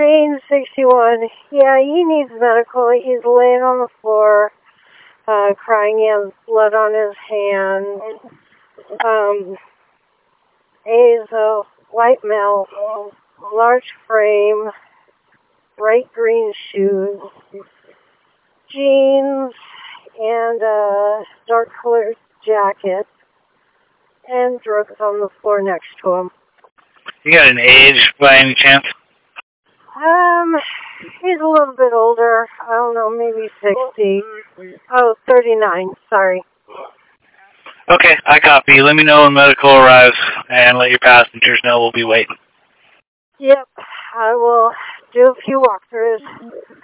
Train 61. Yeah, he needs medical. He's laying on the floor, crying. He has blood on his hand. He's a white male, large frame, bright green shoes, jeans, and a dark colored jacket, and drugs on the floor next to him. You got an age by any chance? He's a little bit older. I don't know, maybe 60. Oh, 39, sorry. Okay, I copy. Let me know when medical arrives, and let your passengers know we'll be waiting. Yep, I will do a few walkthroughs.